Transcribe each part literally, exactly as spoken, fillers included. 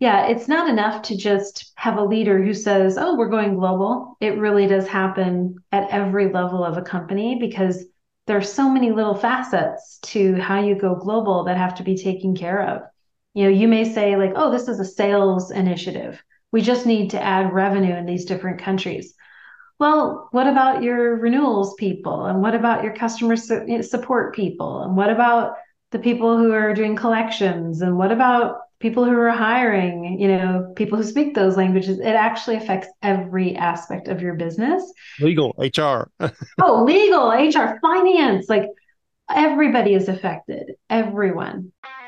Yeah, it's not enough to just have a leader who says, oh, we're going global. It really does happen at every level of a company because there's so many little facets to how you go global that have to be taken care of. You know, you may say like, oh, this is a sales initiative. We just need to add revenue in these different countries. Well, what about your renewals people? And what about your customer su- support people? And what about the people who are doing collections? And what about people who are hiring, you know, people who speak those languages? It actually affects every aspect of your business. Legal, H R. Oh, legal, H R, finance, like everybody is affected, everyone.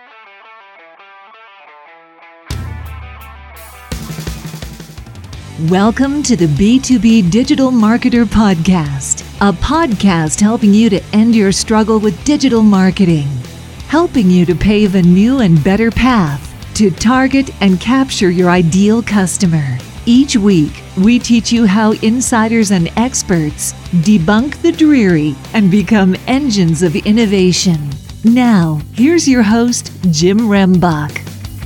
Welcome to the B two B Digital Marketer Podcast, a podcast helping you to end your struggle with digital marketing, helping you to pave a new and better path to target and capture your ideal customer. Each week, we teach you how insiders and experts debunk the dreary and become engines of innovation. Now, here's your host, Jim Rembach.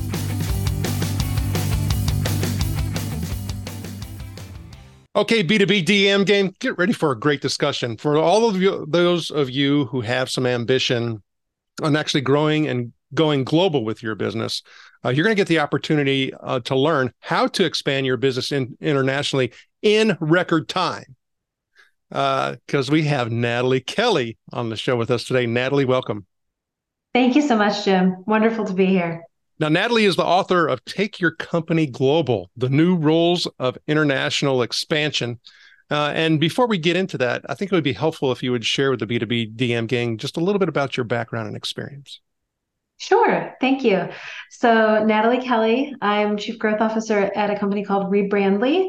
Okay, B two B D M game, get ready for a great discussion. For all of you, those of you who have some ambition on actually growing and going global with your business, uh, you're going to get the opportunity uh, to learn how to expand your business in, internationally in record time. Because uh, we have Natalie Kelly on the show with us today. Natalie, welcome. Thank you so much, Jim. Wonderful to be here. Now, Natalie is the author of Take Your Company Global, The New Rules of International Expansion. Uh, and before we get into that, I think it would be helpful if you would share with the B two B D M gang just a little bit about your background and experience. Sure. Thank you. So, Natalie Kelly, I'm Chief Growth Officer at a company called Rebrandly,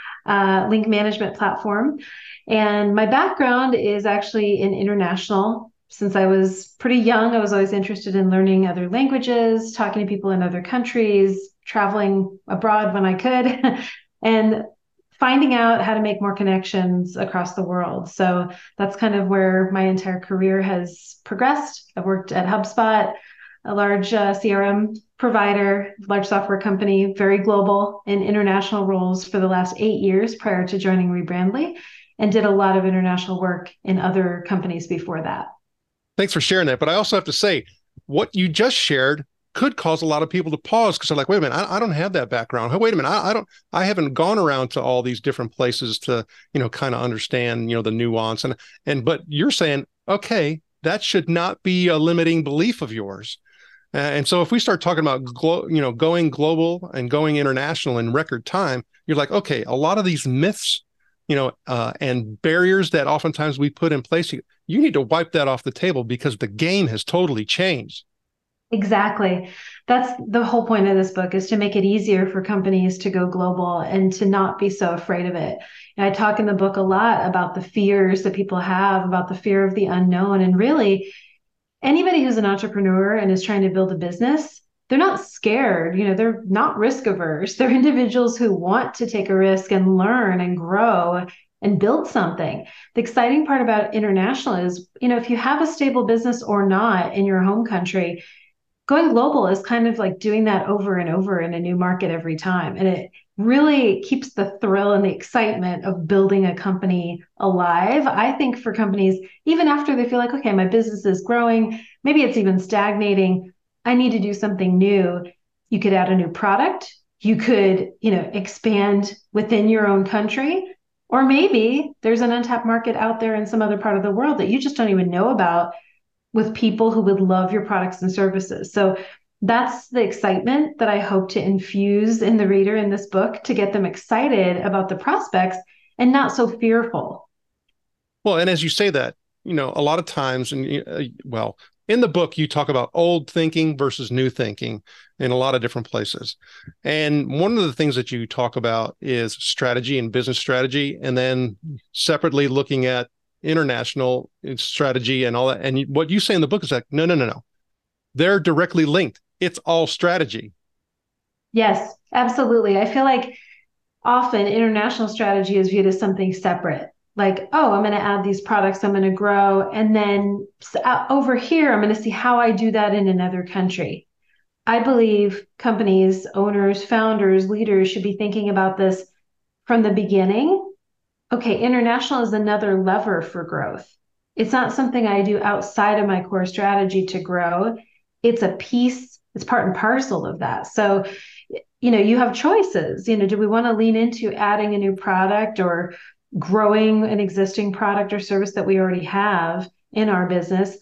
uh, link management platform. And my background is actually in international. Since I was pretty young, I was always interested in learning other languages, talking to people in other countries, traveling abroad when I could, and finding out how to make more connections across the world. So that's kind of where my entire career has progressed. I've worked at HubSpot, a large uh, C R M provider, large software company, very global in international roles for the last eight years prior to joining Rebrandly, and did a lot of international work in other companies before that. Thanks for sharing that. But I also have to say, what you just shared could cause a lot of people to pause because they're like, wait a minute, I, I don't have that background. Hey, wait a minute, I, I don't, I haven't gone around to all these different places to, you know, kind of understand, you know, the nuance. And, and, but you're saying, okay, that should not be a limiting belief of yours. Uh, and so if we start talking about, glo- you know, going global and going international in record time, you're like, okay, a lot of these myths, you know, uh, and barriers that oftentimes we put in place, you, you need to wipe that off the table because the game has totally changed. Exactly. That's the whole point of this book is to make it easier for companies to go global and to not be so afraid of it. And I talk in the book a lot about the fears that people have, about the fear of the unknown. And really, anybody who's an entrepreneur and is trying to build a business, they're not scared. You know, they're not risk averse. They're individuals who want to take a risk and learn and grow and build something. The exciting part about international is, you know, if you have a stable business or not in your home country, going global is kind of like doing that over and over in a new market every time. And it really keeps the thrill and the excitement of building a company alive. I think for companies, even after they feel like, okay, my business is growing, maybe it's even stagnating, I need to do something new. You could add a new product. You could, you know, expand within your own country. Or maybe there's an untapped market out there in some other part of the world that you just don't even know about with people who would love your products and services. So that's the excitement that I hope to infuse in the reader in this book to get them excited about the prospects and not so fearful. Well, and as you say that, you know, a lot of times, and uh, well, in the book, you talk about old thinking versus new thinking in a lot of different places. And one of the things that you talk about is strategy and business strategy, and then separately looking at international strategy and all that. And what you say in the book is like, no, no, no, no. They're directly linked. It's all strategy. Yes, absolutely. I feel like often international strategy is viewed as something separate. Like, oh, I'm going to add these products, I'm going to grow. And then over here, I'm going to see how I do that in another country. I believe companies, owners, founders, leaders should be thinking about this from the beginning. Okay, international is another lever for growth. It's not something I do outside of my core strategy to grow. It's a piece, it's part and parcel of that. So, you know, you have choices. You know, do we want to lean into adding a new product or growing an existing product or service that we already have in our business?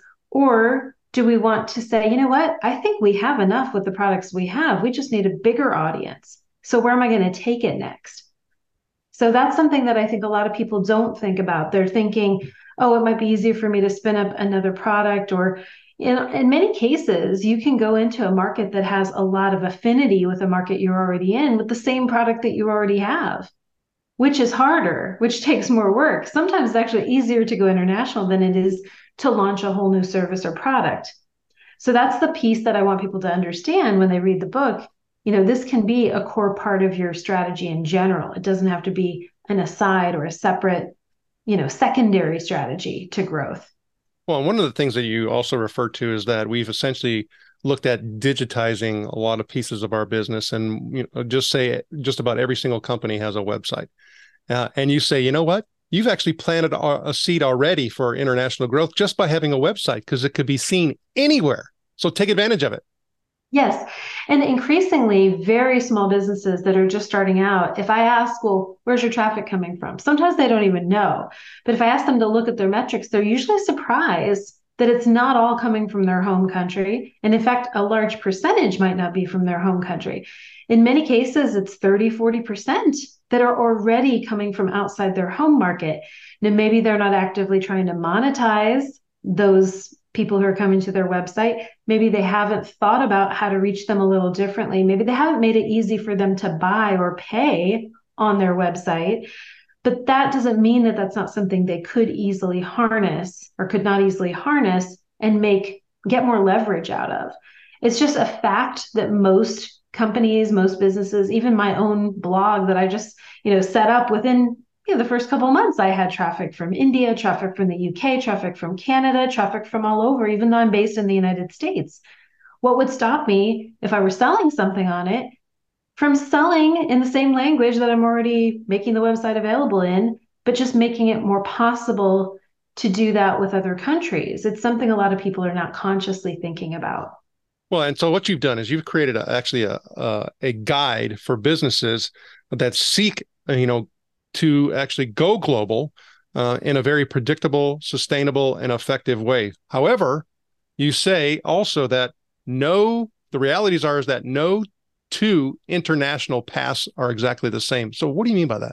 Or do we want to say, you know what, I think we have enough with the products we have. We just need a bigger audience. So where am I going to take it next? So that's something that I think a lot of people don't think about. They're thinking, oh, it might be easier for me to spin up another product. Or in, in many cases, you can go into a market that has a lot of affinity with a market you're already in with the same product that you already have, which is harder, which takes more work. Sometimes it's actually easier to go international than it is to launch a whole new service or product. So that's the piece that I want people to understand when they read the book. You know, this can be a core part of your strategy in general. It doesn't have to be an aside or a separate, you know, secondary strategy to growth. Well, one of the things that you also refer to is that we've essentially looked at digitizing a lot of pieces of our business, and you know, just say just about every single company has a website. Uh, and you say, you know what? You've actually planted a, a seed already for international growth just by having a website, because it could be seen anywhere. So take advantage of it. Yes. And increasingly, very small businesses that are just starting out, if I ask, well, where's your traffic coming from? Sometimes they don't even know. But if I ask them to look at their metrics, they're usually surprised that it's not all coming from their home country. And in fact, a large percentage might not be from their home country. In many cases, it's thirty, forty percent that are already coming from outside their home market. Now, maybe they're not actively trying to monetize those people who are coming to their website. Maybe they haven't thought about how to reach them a little differently. Maybe they haven't made it easy for them to buy or pay on their website. But that doesn't mean that that's not something they could easily harness or could not easily harness and make, get more leverage out of. It's just a fact that most companies, most businesses, even my own blog that I just, you know, set up within You know, the first couple of months, I had traffic from India, traffic from the U K, traffic from Canada, traffic from all over, even though I'm based in the United States. What would stop me if I were selling something on it from selling in the same language that I'm already making the website available in, but just making it more possible to do that with other countries? It's something a lot of people are not consciously thinking about. Well, and so what you've done is you've created a, actually a, a a guide for businesses that seek, you know, to actually go global uh, in a very predictable, sustainable, and effective way. However, you say also that no, the realities are is that no two international paths are exactly the same. So what do you mean by that?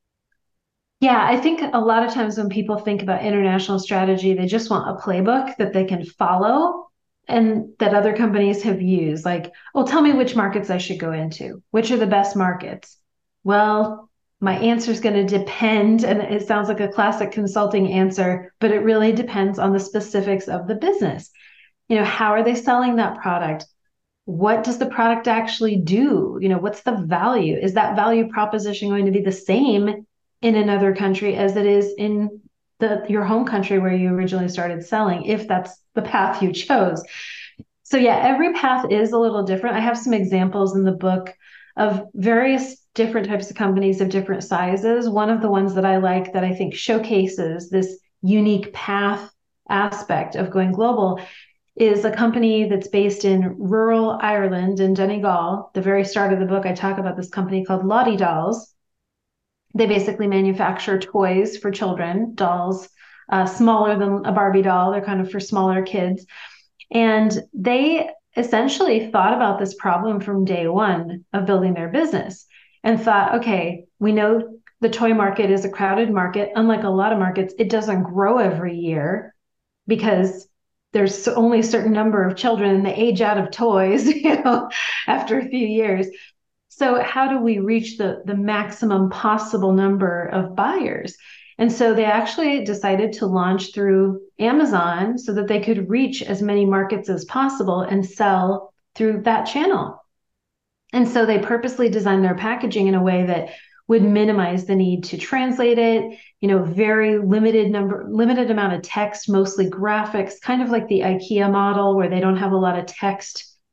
Yeah, I think a lot of times when people think about international strategy, they just want a playbook that they can follow and that other companies have used. Like, oh, tell me which markets I should go into. Which are the best markets? Well, my answer is going to depend, and it sounds like a classic consulting answer, but it really depends on the specifics of the business. You know, how are they selling that product? What does the product actually do? You know, what's the value? Is that value proposition going to be the same in another country as it is in the your home country where you originally started selling, if that's the path you chose? So yeah, every path is a little different. I have some examples in the book of various different types of companies of different sizes. One of the ones that I like that I think showcases this unique path aspect of going global is a company that's based in rural Ireland in Donegal. The very start of the book, I talk about this company called Lottie Dolls. They basically manufacture toys for children, dolls, uh, smaller than a Barbie doll. They're kind of for smaller kids. And they essentially thought about this problem from day one of building their business and thought, okay, we know the toy market is a crowded market. Unlike a lot of markets, it doesn't grow every year because there's only a certain number of children and they age out of toys, you know, after a few years. So how do we reach the, the maximum possible number of buyers? And so they actually decided to launch through Amazon so that they could reach as many markets as possible and sell through that channel. And so they purposely designed their packaging in a way that would minimize the need to translate it, you know, very limited number, limited amount of text, mostly graphics, kind of like the IKEA model where they don't have a lot of text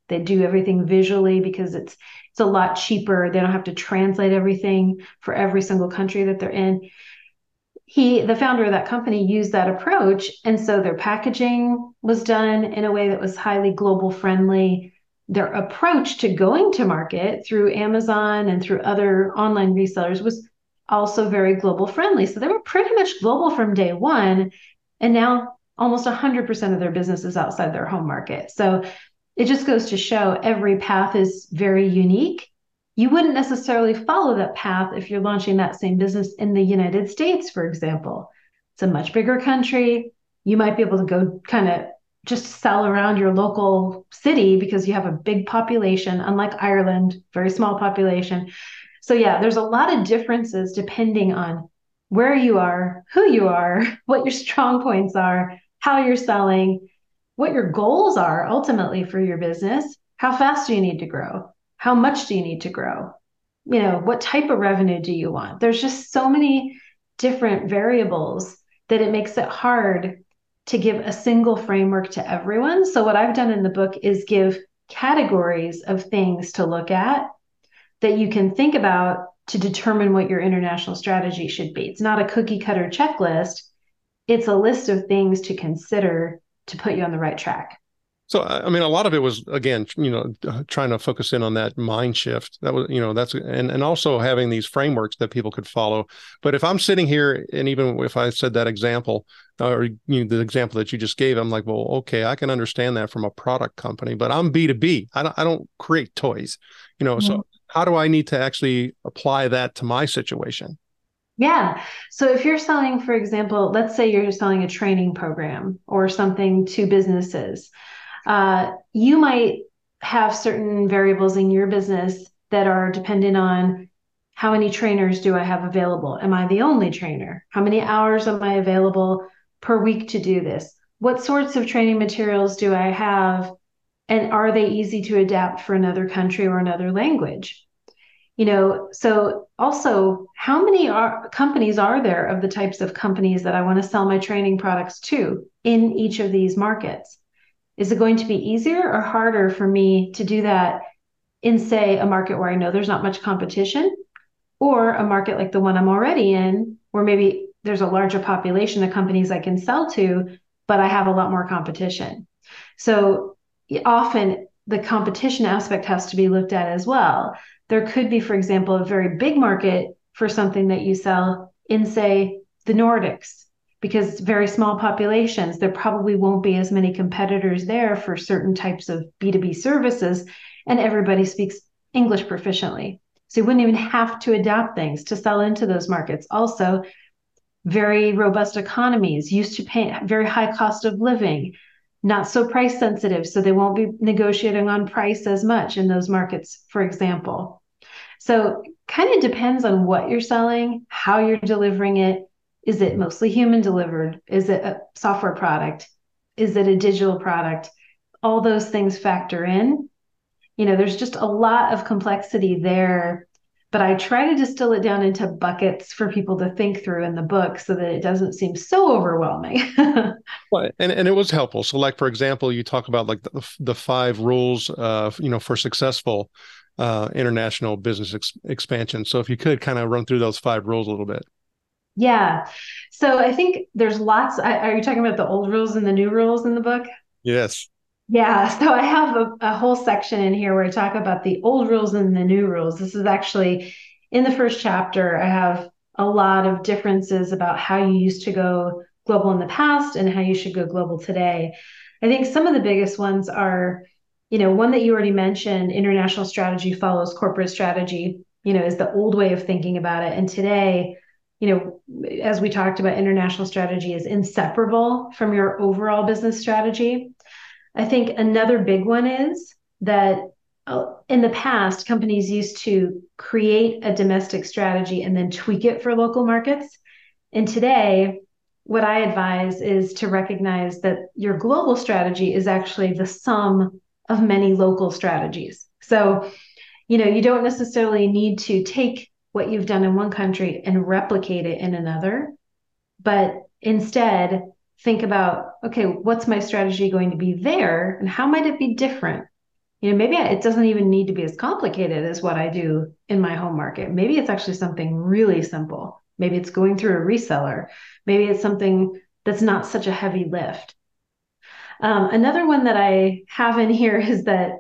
They do everything visually because it's it's a lot cheaper. They don't have to translate everything for every single country that they're in. He, the founder of that company, used that approach. And so their packaging was done in a way that was highly global friendly. Their approach to going to market through Amazon and through other online resellers was also very global friendly. So they were pretty much global from day one. And now almost one hundred percent of their business is outside their home market. So it just goes to show every path is very unique. You wouldn't necessarily follow that path if you're launching that same business in the United States, for example. It's a much bigger country. You might be able to go kind of just sell around your local city because you have a big population, unlike Ireland, very small population. So yeah, there's a lot of differences depending on where you are, who you are, what your strong points are, how you're selling, what your goals are ultimately for your business. How fast do you need to grow? How much do you need to grow? You know, what type of revenue do you want? There's just so many different variables that it makes it hard to give a single framework to everyone. So what I've done in the book is give categories of things to look at that you can think about to determine what your international strategy should be. It's not a cookie cutter checklist. It's a list of things to consider to put you on the right track. So, I mean, a lot of it was, again, you know, trying to focus in on that mind shift. That was, you know, that's, and, and also having these frameworks that people could follow. But if I'm sitting here, and even if I said that example, or you know, the example that you just gave, I'm like, well, okay, I can understand that from a product company, but I'm B two B. I don't, I don't create toys, you know, mm-hmm. So how do I need to actually apply that to my situation? Yeah. So if you're selling, for example, let's say you're selling a training program or something to businesses, uh, you might have certain variables in your business that are dependent on how many trainers do I have available? Am I the only trainer? How many hours am I available per week to do this? What sorts of training materials do I have? And are they easy to adapt for another country or another language? You know, so also, how many are, companies are there of the types of companies that I want to sell my training products to in each of these markets? Is it going to be easier or harder for me to do that in, say, a market where I know there's not much competition, or a market like the one I'm already in, where maybe there's a larger population of companies I can sell to, but I have a lot more competition? So often the competition aspect has to be looked at as well. There could be, for example, a very big market for something that you sell in, say, the Nordics, because it's very small populations. There probably won't be as many competitors there for certain types of B two B services, and everybody speaks English proficiently. So you wouldn't even have to adapt things to sell into those markets. Also, very robust economies, used to pay very high cost of living, not so price sensitive, so they won't be negotiating on price as much in those markets, for example. So kind of depends on what you're selling, how you're delivering it. Is it mostly human delivered? Is it a software product? Is it a digital product? All those things factor in. You know, there's just a lot of complexity there, but I try to distill it down into buckets for people to think through in the book so that it doesn't seem so overwhelming. Well, and, and it was helpful. So like, for example, you talk about like the, the five rules, uh, you know, for successful uh, international business ex- expansion. So if you could kind of run through those five rules a little bit. Yeah. So I think there's lots. I, are you talking about the old rules and the new rules in the book? Yes. Yeah. So I have a, a whole section in here where I talk about the old rules and the new rules. This is actually in the first chapter. I have a lot of differences about how you used to go global in the past and how you should go global today. I think some of the biggest ones are, you know, one that you already mentioned, international strategy follows corporate strategy, you know, is the old way of thinking about it. And today, you know, as we talked about, international strategy is inseparable from your overall business strategy. I think another big one is that uh, in the past, companies used to create a domestic strategy and then tweak it for local markets. And today, what I advise is to recognize that your global strategy is actually the sum of many local strategies. So, you know, you don't necessarily need to take what you've done in one country and replicate it in another, but instead think about, okay, what's my strategy going to be there and how might it be different? You know, maybe it doesn't even need to be as complicated as what I do in my home market. Maybe it's actually something really simple. Maybe it's going through a reseller. Maybe it's something that's not such a heavy lift. Um, another one that I have in here is that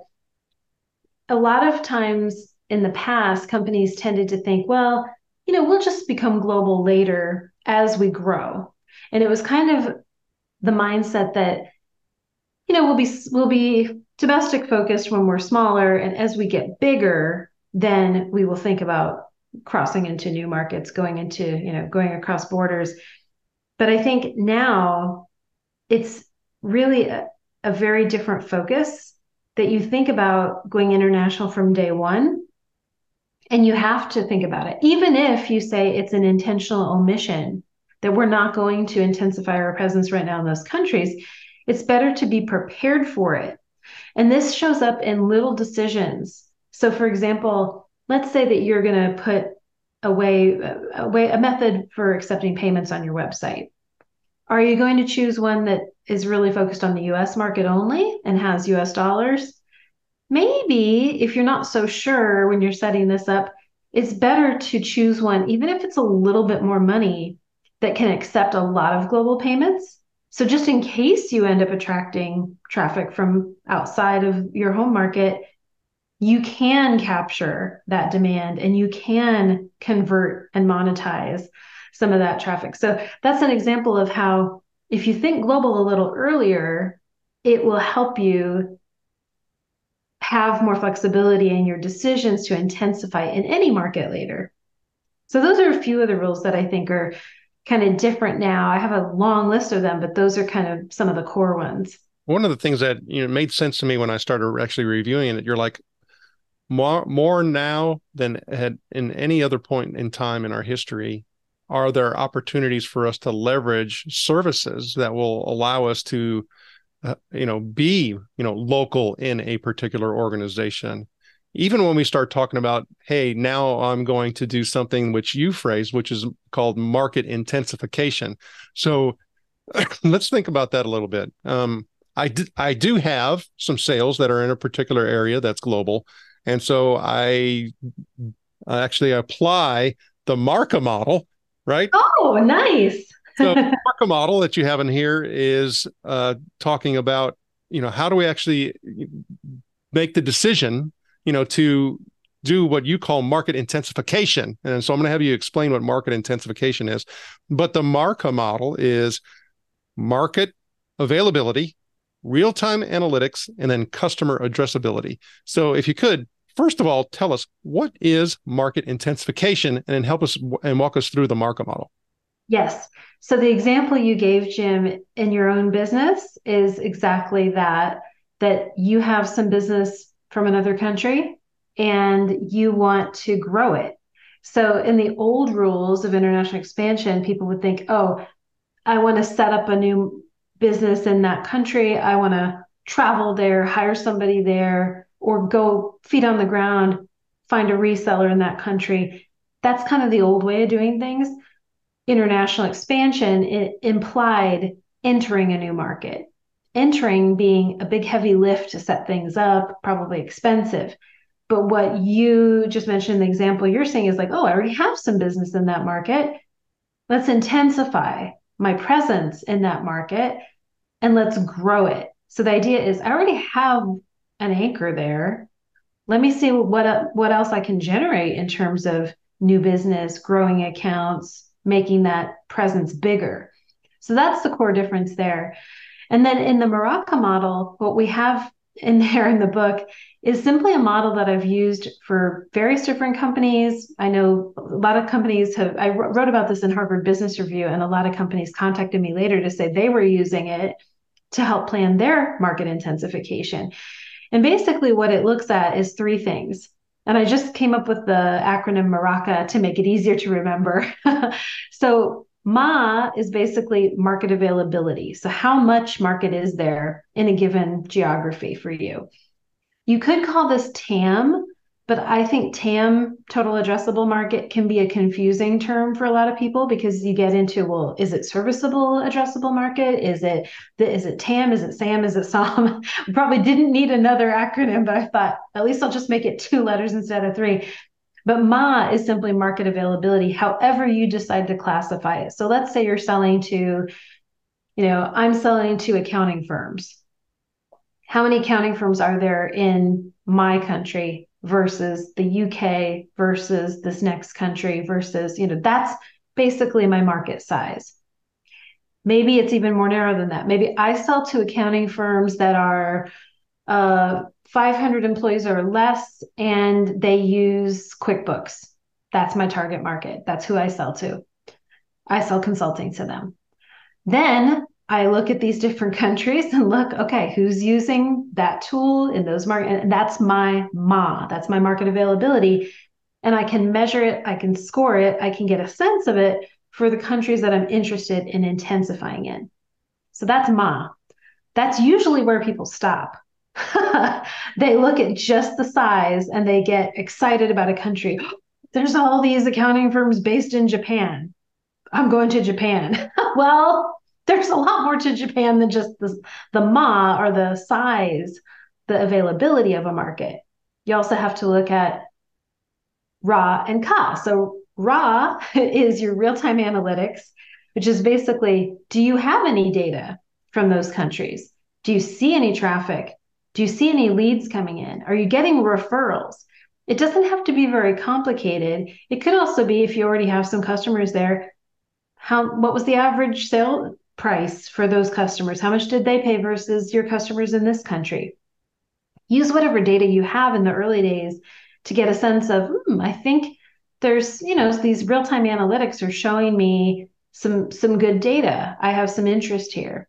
a lot of times in the past, companies tended to think, well, you know, we'll just become global later as we grow. And it was kind of the mindset that, you know, we'll be we'll be domestic focused when we're smaller, and as we get bigger, then we will think about crossing into new markets, going into, you know, going across borders. But I think now it's really a, a very different focus, that you think about going international from day one, and you have to think about it. Even if you say it's an intentional omission, that we're not going to intensify our presence right now in those countries, it's better to be prepared for it. And this shows up in little decisions. So for example, let's say that you're going to put a way, a way, a method for accepting payments on your website. Are you going to choose one that is really focused on the U S market only and has U S dollars? Maybe if you're not so sure when you're setting this up, it's better to choose one, even if it's a little bit more money, that can accept a lot of global payments. So just in case you end up attracting traffic from outside of your home market, you can capture that demand and you can convert and monetize some of that traffic. So that's an example of how, if you think global a little earlier, it will help you have more flexibility in your decisions to intensify in any market later. So those are a few of the rules that I think are kind of different now. I have a long list of them, but those are kind of some of the core ones. One of the things that, you know, made sense to me when I started actually reviewing it, you're like, more, more now than had in any other point in time in our history, are there opportunities for us to leverage services that will allow us to, uh, you know, be, you know, local in a particular organization. Even when we start talking about, hey, now I'm going to do something which you phrased, which is called market intensification. So let's think about that a little bit. Um, I, d- I do have some sales that are in a particular area that's global. And so I actually apply the MARCA model, right? Oh, nice. So the MARCA model that you have in here is uh, talking about, you know, how do we actually make the decision, you know, to do what you call market intensification. And so I'm going to have you explain what market intensification is. But the MARCA model is market availability, real-time analytics, and then customer addressability. So if you could, first of all, tell us, what is market intensification, and then help us and walk us through the MARCA model. Yes. So the example you gave, Jim, in your own business is exactly that, that you have some business from another country and you want to grow it. So in the old rules of international expansion, people would think, oh, I want to set up a new business in that country. I want to travel there, hire somebody there, or go feet on the ground, find a reseller in that country. That's kind of the old way of doing things. International expansion, it implied entering a new market. Entering being a big, heavy lift to set things up, probably expensive. But what you just mentioned, the example you're saying is like, oh, I already have some business in that market. Let's intensify my presence in that market and let's grow it. So the idea is, I already have an anchor there. Let me see what, what else I can generate in terms of new business, growing accounts, making that presence bigger. So that's the core difference there. And then in the MARCA model, what we have in there in the book is simply a model that I've used for various different companies. I know a lot of companies have, I wrote about this in Harvard Business Review, and a lot of companies contacted me later to say they were using it to help plan their market intensification. And basically what it looks at is three things. And I just came up with the acronym MARCA to make it easier to remember. So M A is basically market availability. So how much market is there in a given geography for you? You could call this T A M, But I think T A M, total addressable market, can be a confusing term for a lot of people because you get into, well, is it serviceable addressable market? Is it is it T A M? Is it SAM? Is it SOM? We probably didn't need another acronym, but I thought at least I'll just make it two letters instead of three. But M A is simply market availability, however you decide to classify it. So let's say you're selling to, you know, I'm selling to accounting firms. How many accounting firms are there in my country versus the U K versus this next country versus, you know, that's basically my market size. Maybe it's even more narrow than that. Maybe I sell to accounting firms that are uh, five hundred employees or less, and they use QuickBooks. That's my target market. That's who I sell to. I sell consulting to them. Then I look at these different countries and look, okay, who's using that tool in those markets? And that's my M A, that's my market availability. And I can measure it, I can score it, I can get a sense of it for the countries that I'm interested in intensifying in. So that's M A. That's usually where people stop. They look at just the size and they get excited about a country. There's all these accounting firms based in Japan. I'm going to Japan. Well, there's a lot more to Japan than just the, the M A or the size, the availability of a market. You also have to look at R A and C A. So R A is your real-time analytics, which is basically, do you have any data from those countries? Do you see any traffic? Do you see any leads coming in? Are you getting referrals? It doesn't have to be very complicated. It could also be, if you already have some customers there, how what was the average sale price for those customers? How much did they pay versus your customers in this country? Use whatever data you have in the early days to get a sense of, hmm, I think there's, you know, these real-time analytics are showing me some, some good data. I have some interest here.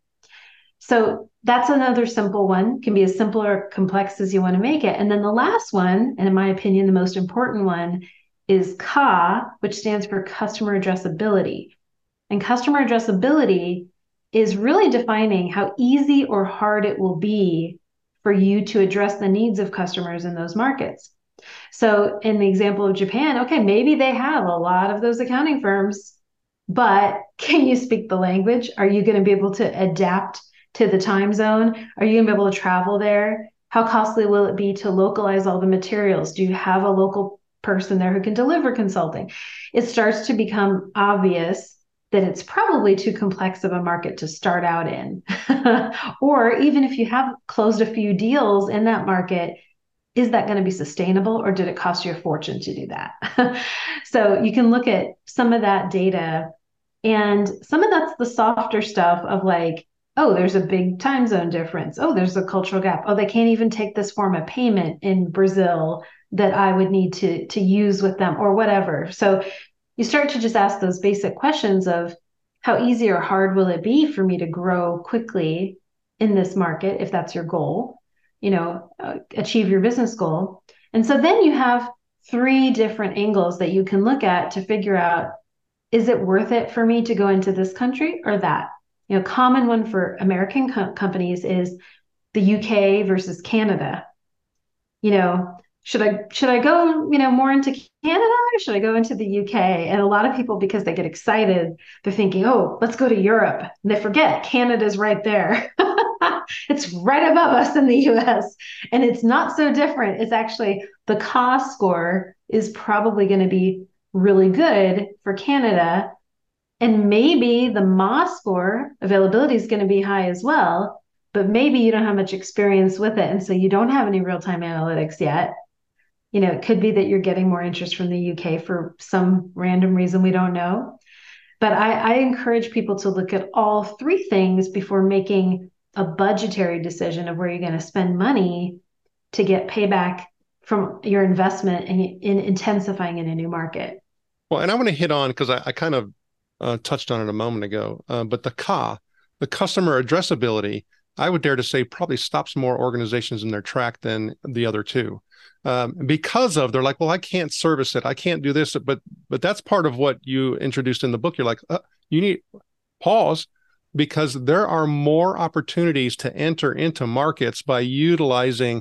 So that's another simple one. Can be as simple or complex as you want to make it. And then the last one, and in my opinion, the most important one, is C A, which stands for customer addressability. And customer addressability is really defining how easy or hard it will be for you to address the needs of customers in those markets. So in the example of Japan, okay, maybe they have a lot of those accounting firms, but can you speak the language? Are you going to be able to adapt to the time zone? Are you going to be able to travel there? How costly will it be to localize all the materials? Do you have a local person there who can deliver consulting? It starts to become obvious that it's probably too complex of a market to start out in. Or even if you have closed a few deals in that market, is that going to be sustainable, or did it cost you a fortune to do that? So you can look at some of that data, and some of that's the softer stuff of like, oh, there's a big time zone difference. Oh, there's a cultural gap. Oh, they can't even take this form of payment in Brazil that I would need to, to use with them, or whatever. So you start to just ask those basic questions of, how easy or hard will it be for me to grow quickly in this market, if that's your goal, you know, uh, achieve your business goal. And so then you have three different angles that you can look at to figure out, is it worth it for me to go into this country or that? You know, common one for American co- companies is the U K versus Canada. You know, should I should I go, you know, more into Canada, or should I go into the U K? And a lot of people, because they get excited, they're thinking, oh, let's go to Europe. And they forget Canada's right there. It's right above us in the U S. And it's not so different. It's actually, the C A score is probably going to be really good for Canada. And maybe the M A score, availability, is going to be high as well, but maybe you don't have much experience with it. And so you don't have any real-time analytics yet. You know, it could be that you're getting more interest from the U K for some random reason we don't know. But I, I encourage people to look at all three things before making a budgetary decision of where you're going to spend money to get payback from your investment in, in intensifying in a new market. Well, and I want to hit on, because I, I kind of uh, touched on it a moment ago, uh, but the C A, the customer addressability, I would dare to say probably stops more organizations in their track than the other two. Um, because of, they're like, well, I can't service it. I can't do this. But but that's part of what you introduced in the book. You're like, uh, you need pause, because there are more opportunities to enter into markets by utilizing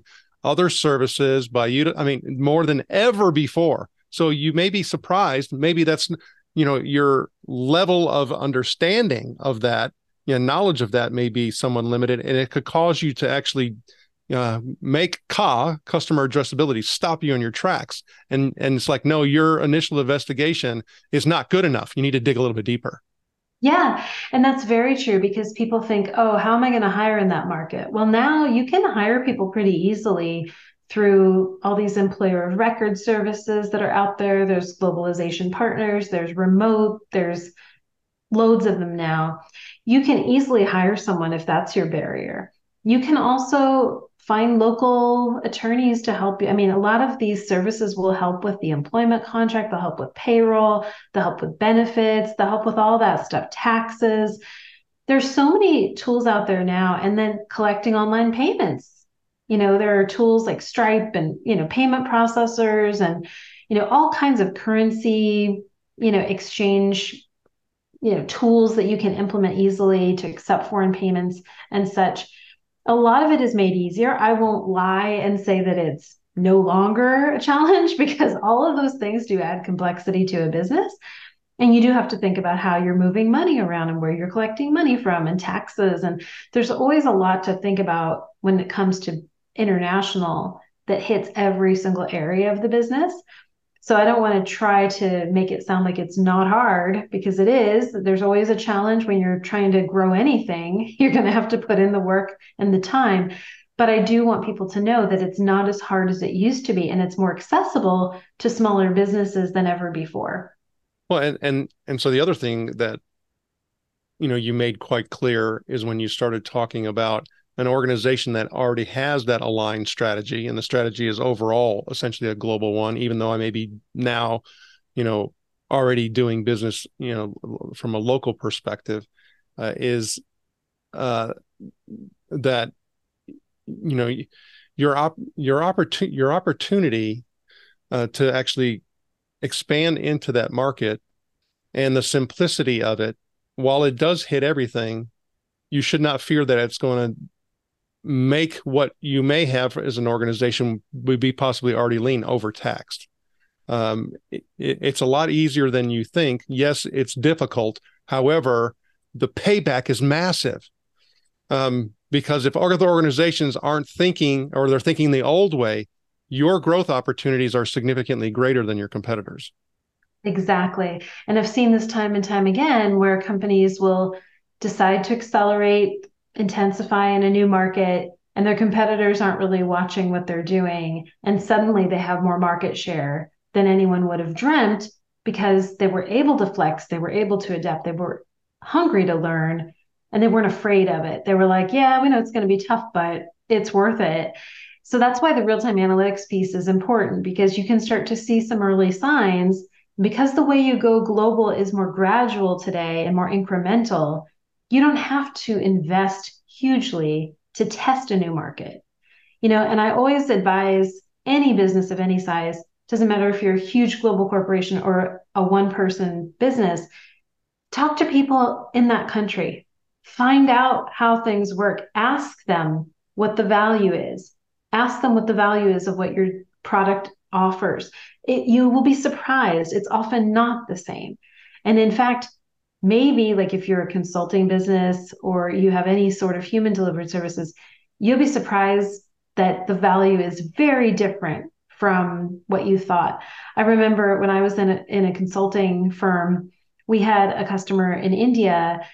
other services, by you, I mean, more than ever before. So you may be surprised. Maybe that's, you know, your level of understanding of that, you know, knowledge of that may be somewhat limited, and it could cause you to actually uh, make C A, customer addressability, stop you in your tracks. And, and it's like, no, your initial investigation is not good enough. You need to dig a little bit deeper. Yeah, and that's very true, because people think, oh, how am I going to hire in that market? Well, now you can hire people pretty easily through all these employer of record services that are out there. There's globalization partners, there's remote, there's loads of them now. You can easily hire someone if that's your barrier. You can also find local attorneys to help you. I mean, a lot of these services will help with the employment contract, they'll help with payroll, they'll help with benefits, they'll help with all that stuff, taxes. There's so many tools out there now. And then collecting online payments. You know, there are tools like Stripe and, you know, payment processors and, you know, all kinds of currency, you know, exchange, you know, tools that you can implement easily to accept foreign payments and such. A lot of it is made easier. I won't lie and say that it's no longer a challenge, because all of those things do add complexity to a business. And you do have to think about how you're moving money around and where you're collecting money from and taxes. And there's always a lot to think about when it comes to international that hits every single area of the business. So I don't want to try to make it sound like it's not hard, because it is. There's always a challenge when you're trying to grow anything. You're going to have to put in the work and the time. But I do want people to know that it's not as hard as it used to be, and it's more accessible to smaller businesses than ever before. Well, and and and so the other thing that, you know, you made quite clear is when you started talking about an organization that already has that aligned strategy, and the strategy is overall essentially a global one, even though I may be now, you know, already doing business, you know, from a local perspective, uh, is uh, that, you know, your op- your opportunity your opportunity uh, to actually expand into that market and the simplicity of it, while it does hit everything, you should not fear that it's going to make what you may have as an organization would be possibly already lean overtaxed. Um, it, it's a lot easier than you think. Yes, it's difficult. However, the payback is massive. Um, because if other organizations aren't thinking, or they're thinking the old way, your growth opportunities are significantly greater than your competitors. Exactly. And I've seen this time and time again where companies will decide to accelerate, intensify in a new market, and their competitors aren't really watching what they're doing. And suddenly they have more market share than anyone would have dreamt, because they were able to flex, they were able to adapt, they were hungry to learn, and they weren't afraid of it. They were like, yeah, we know it's going to be tough, but it's worth it. So that's why the real-time analytics piece is important, because you can start to see some early signs. Because the way you go global is more gradual today and more incremental, you don't have to invest hugely to test a new market. You know, and I always advise any business of any size, doesn't matter if you're a huge global corporation or a one-person business, talk to people in that country. Find out how things work. Ask them what the value is. Ask them what the value is of what your product offers. It, you will be surprised. It's often not the same. And in fact, maybe like if you're a consulting business or you have any sort of human delivered services, you'll be surprised that the value is very different from what you thought. I remember when I was in a, in a consulting firm, we had a customer in India,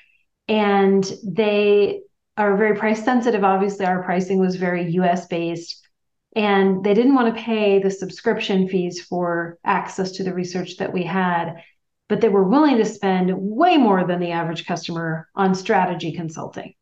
and they are very price sensitive. Obviously, our pricing was very U S based, and they didn't want to pay the subscription fees for access to the research that we had, but they were willing to spend way more than the average customer on strategy consulting.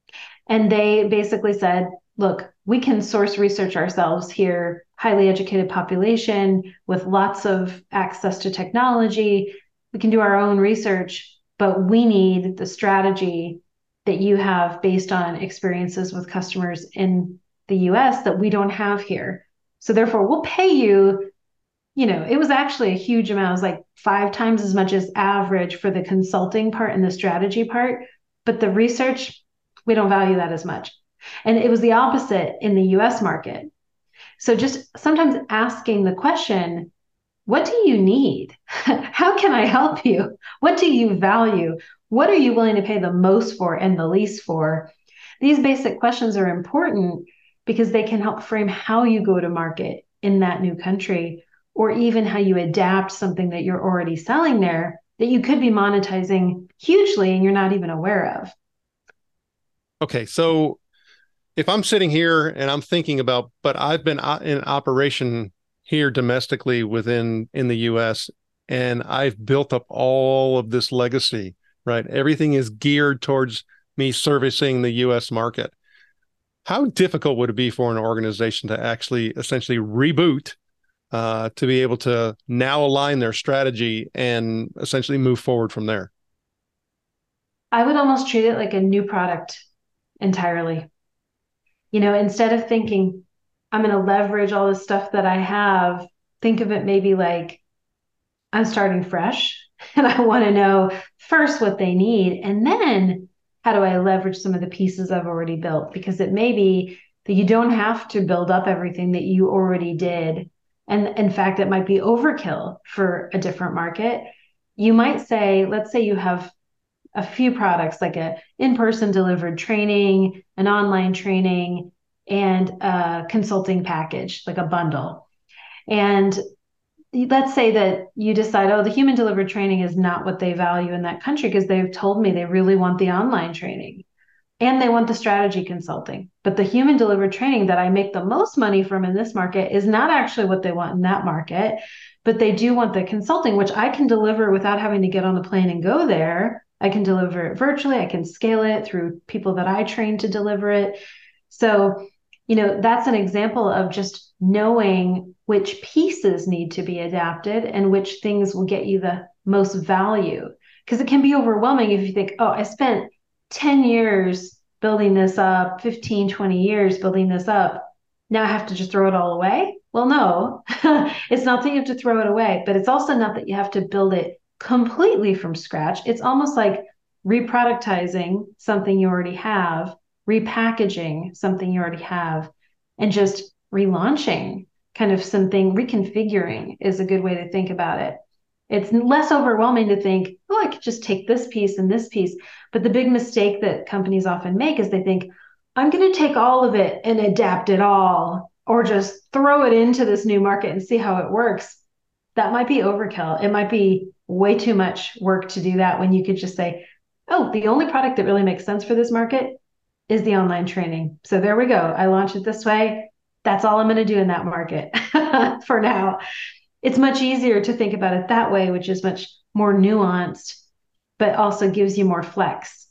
And they basically said, look, we can source research ourselves here, highly educated population with lots of access to technology. We can do our own research, but we need the strategy that you have based on experiences with customers in the U S that we don't have here. So therefore, we'll pay you, you know, it was actually a huge amount. It was like five times as much as average for the consulting part and the strategy part. But the research, we don't value that as much. And it was the opposite in the U S market. So just sometimes asking the question, what do you need? How can I help you? What do you value? What are you willing to pay the most for and the least for? These basic questions are important because they can help frame how you go to market in that new country, or even how you adapt something that you're already selling there that you could be monetizing hugely and you're not even aware of. Okay, so if I'm sitting here and I'm thinking about, but I've been in operation here domestically within in the U S, and I've built up all of this legacy, right? Everything is geared towards me servicing the U S market. How difficult would it be for an organization to actually essentially reboot uh, to be able to now align their strategy and essentially move forward from there? I would almost treat it like a new product entirely. You know, instead of thinking, I'm going to leverage all the stuff that I have, think of it maybe like I'm starting fresh and I want to know first what they need. And then how do I leverage some of the pieces I've already built? Because it may be that you don't have to build up everything that you already did. And in fact, it might be overkill for a different market. You might say, let's say you have a few products like a in-person delivered training, an online training, and a consulting package, like a bundle. And let's say that you decide, oh, the human delivered training is not what they value in that country because they've told me they really want the online training and they want the strategy consulting. But the human delivered training that I make the most money from in this market is not actually what they want in that market, but they do want the consulting, which I can deliver without having to get on a plane and go there. I can deliver it virtually. I can scale it through people that I train to deliver it. So, you know, that's an example of just knowing which pieces need to be adapted and which things will get you the most value. Because it can be overwhelming if you think, oh, I spent ten years building this up, fifteen, twenty years building this up. Now I have to just throw it all away. Well, no, it's not that you have to throw it away, but it's also not that you have to build it completely from scratch. It's almost like reproductizing something you already have, repackaging something you already have, and just relaunching kind of something, reconfiguring is a good way to think about it. It's less overwhelming to think, oh, I could just take this piece and this piece. But the big mistake that companies often make is they think, I'm going to take all of it and adapt it all, or just throw it into this new market and see how it works. That might be overkill. It might be way too much work to do that when you could just say, oh, the only product that really makes sense for this market is the online training. So there we go. I launch it this way. That's all I'm going to do in that market for now. It's much easier to think about it that way, which is much more nuanced, but also gives you more flex.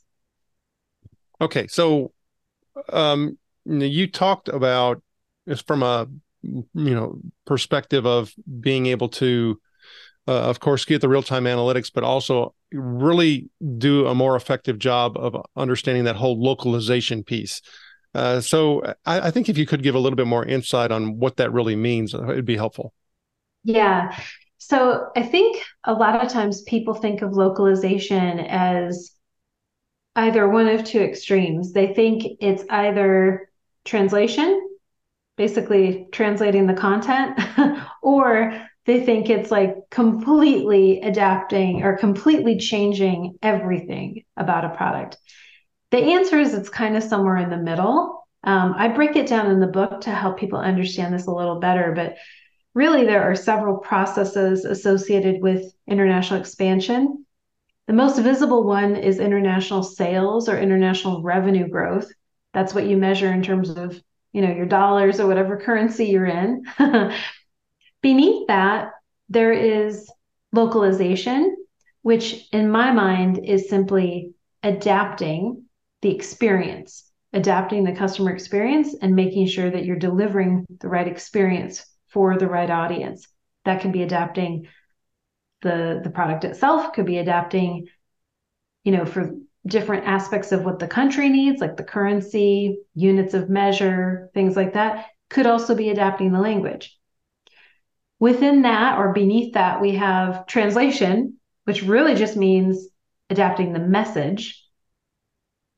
Okay. So um, you talked about this from a, you know, perspective of being able to, uh, of course, get the real-time analytics, but also really do a more effective job of understanding that whole localization piece. Uh, so I, I think if you could give a little bit more insight on what that really means, it'd be helpful. Yeah. So I think a lot of times people think of localization as either one of two extremes. They think it's either translation, basically translating the content, or they think it's like completely adapting or completely changing everything about a product. The answer is it's kind of somewhere in the middle. Um, I break it down in the book to help people understand this a little better, but really there are several processes associated with international expansion. The most visible one is international sales or international revenue growth. That's what you measure in terms of, you know, your dollars or whatever currency you're in. Beneath that, there is localization, which in my mind is simply adapting the experience, adapting the customer experience and making sure that you're delivering the right experience for the right audience. That can be adapting the, the product itself, could be adapting, you know, for different aspects of what the country needs, like the currency, units of measure, things like that. Could also be adapting the language. Within that or beneath that, we have translation, which really just means adapting the message.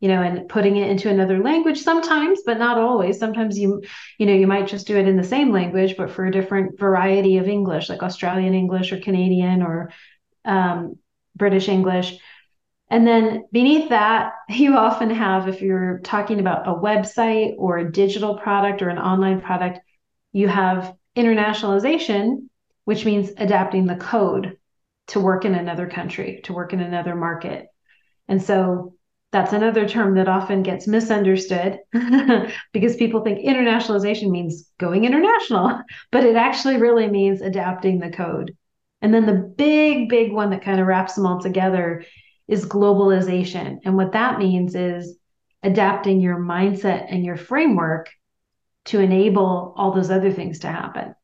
you know, and putting it into another language sometimes, but not always. Sometimes you, you know, you might just do it in the same language, but for a different variety of English, like Australian English or Canadian or um, British English. And then beneath that, you often have, if you're talking about a website or a digital product or an online product, you have internationalization, which means adapting the code to work in another country, to work in another market. And so that's another term that often gets misunderstood because people think internationalization means going international, but it actually really means adapting the code. And then the big, big one that kind of wraps them all together is globalization. And what that means is adapting your mindset and your framework to enable all those other things to happen.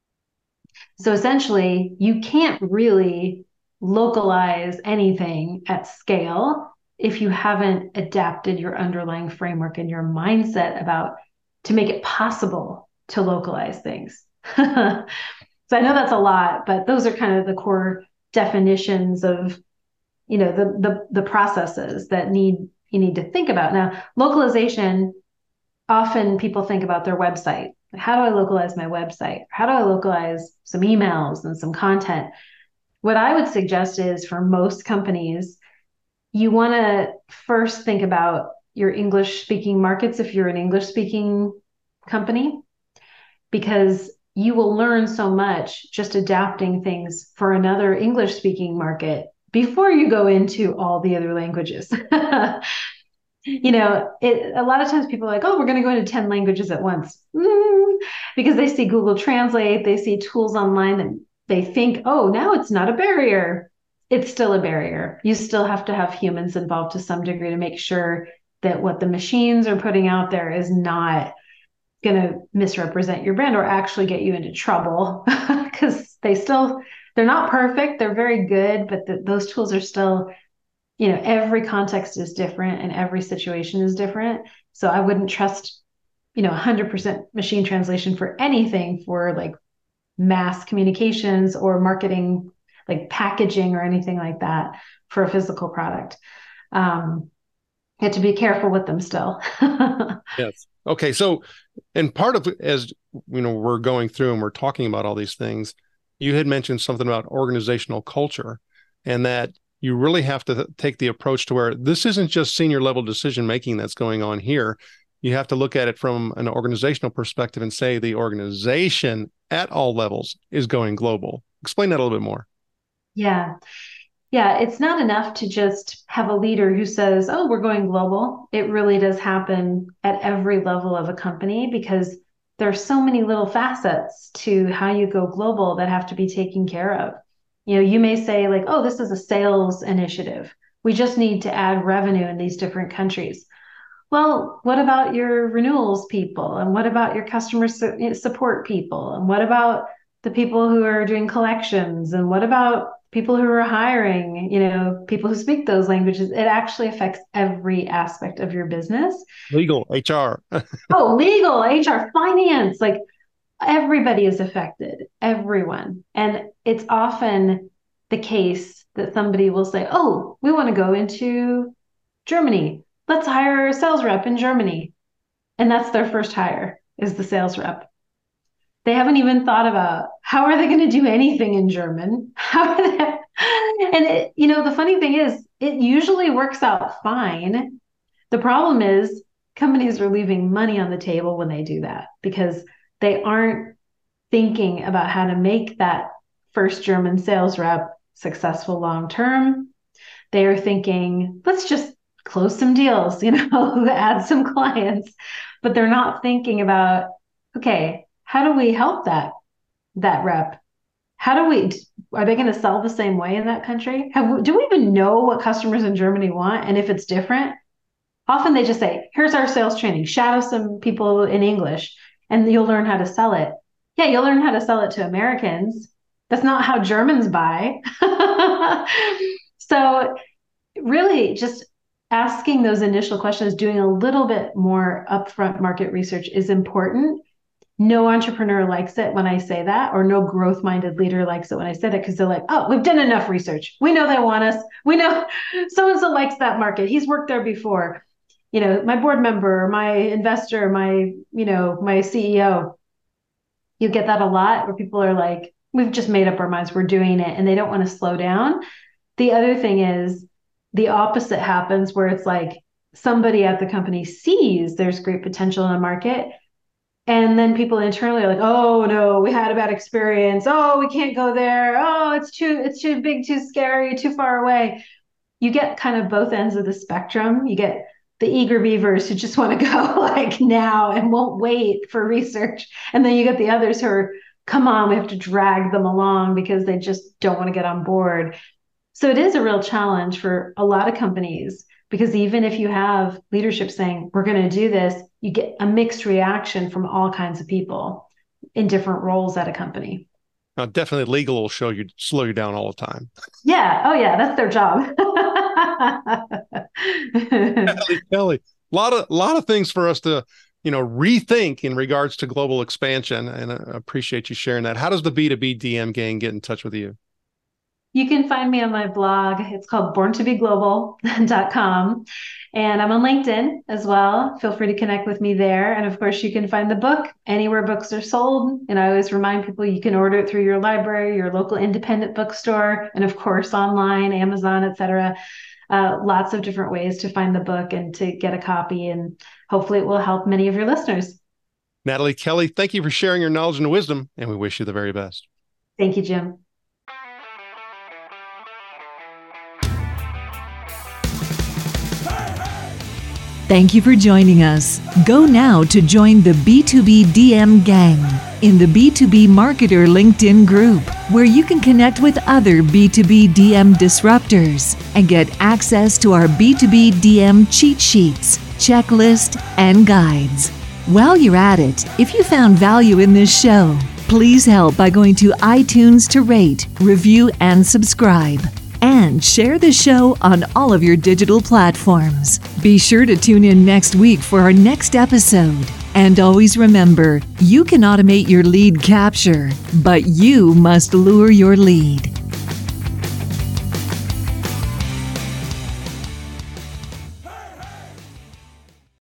So essentially, you can't really localize anything at scale if you haven't adapted your underlying framework and your mindset about to make it possible to localize things. So I know that's a lot, but those are kind of the core definitions of, you know, the the the processes that need you need to think about. Now, localization, often people think about their website. How do I localize my website? How do I localize some emails and some content? What I would suggest is for most companies, you want to first think about your English speaking markets if you're an English speaking company, because you will learn so much just adapting things for another English speaking market before you go into all the other languages. You know, it, a lot of times people are like, oh, we're going to go into ten languages at once, mm, because they see Google Translate, they see tools online that they think, oh, now it's not a barrier. It's still a barrier. You still have to have humans involved to some degree to make sure that what the machines are putting out there is not going to misrepresent your brand or actually get you into trouble, because they still, they're not perfect. They're very good, but the, those tools are still, you know, every context is different and every situation is different. So I wouldn't trust, you know, one hundred percent machine translation for anything for like mass communications or marketing, like packaging or anything like that for a physical product. Um, you have to be careful with them still. Yes. Okay. So, and part of, as you know, we're going through and we're talking about all these things, you had mentioned something about organizational culture, and that you really have to th- take the approach to where this isn't just senior level decision making that's going on here. You have to look at it from an organizational perspective and say the organization at all levels is going global. Explain that a little bit more. Yeah. Yeah. It's not enough to just have a leader who says, oh, we're going global. It really does happen at every level of a company, because there's so many little facets to how you go global that have to be taken care of. You know, you may say like, oh, this is a sales initiative. We just need to add revenue in these different countries. Well, what about your renewals people? And what about your customer su- support people? And what about the people who are doing collections? And what about people who are hiring, you know, people who speak those languages? It actually affects every aspect of your business. Legal, H R. Oh, legal, H R, finance, like everybody is affected, everyone. And it's often the case that somebody will say, oh, we want to go into Germany. Let's hire a sales rep in Germany. And that's their first hire, is the sales rep. They haven't even thought about how are they going to do anything in German? How are they? And it, you know, the funny thing is, it usually works out fine. The problem is companies are leaving money on the table when they do that, because they aren't thinking about how to make that first German sales rep successful long-term. They are thinking, let's just close some deals, you know, add some clients, but they're not thinking about, okay, how do we help that, that rep? How do we, are they going to sell the same way in that country? Have, do we even know what customers in Germany want? And if it's different, often they just say, here's our sales training, shadow some people in English, and you'll learn how to sell it. Yeah, you'll learn how to sell it to Americans. That's not how Germans buy. So really just asking those initial questions, doing a little bit more upfront market research is important. No entrepreneur likes it when I say that, or no growth-minded leader likes it when I say that, because they're like, oh, we've done enough research. We know they want us. We know so-and-so likes that market. He's worked there before. you know, my board member, my investor, my, you know, my C E O. You get that a lot where people are like, we've just made up our minds, we're doing it, and they don't want to slow down. The other thing is the opposite happens where it's like somebody at the company sees there's great potential in the market. And then people internally are like, oh no, we had a bad experience. Oh, we can't go there. Oh, it's too, it's too big, too scary, too far away. You get kind of both ends of the spectrum. You get the eager beavers who just want to go like now and won't wait for research. And then you get the others who are, come on, we have to drag them along because they just don't want to get on board. So it is a real challenge for a lot of companies, because even if you have leadership saying, we're going to do this, you get a mixed reaction from all kinds of people in different roles at a company. Now, definitely legal will show you, slow you down all the time. Yeah. Oh yeah. That's their job. Kelly, Kelly, a lot of, lot of things for us to, you know, rethink in regards to global expansion. And I appreciate you sharing that. How does the B two B D M gang get in touch with you? You can find me on my blog. It's called born to be global dot com. And I'm on LinkedIn as well. Feel free to connect with me there. And of course, you can find the book anywhere books are sold. And I always remind people you can order it through your library, your local independent bookstore, and of course, online, Amazon, et cetera. Uh, lots of different ways to find the book and to get a copy. And hopefully it will help many of your listeners. Natalie Kelly, thank you for sharing your knowledge and wisdom, and we wish you the very best. Thank you, Jim. Thank you for joining us. Go now to join the B two B D M gang in the B two B Marketer LinkedIn group, where you can connect with other B two B D M disruptors and get access to our B two B D M cheat sheets, checklist, and guides. While you're at it, if you found value in this show, please help by going to iTunes to rate, review, and subscribe. And share the show on all of your digital platforms. Be sure to tune in next week for our next episode. And always remember, you can automate your lead capture, but you must lure your lead.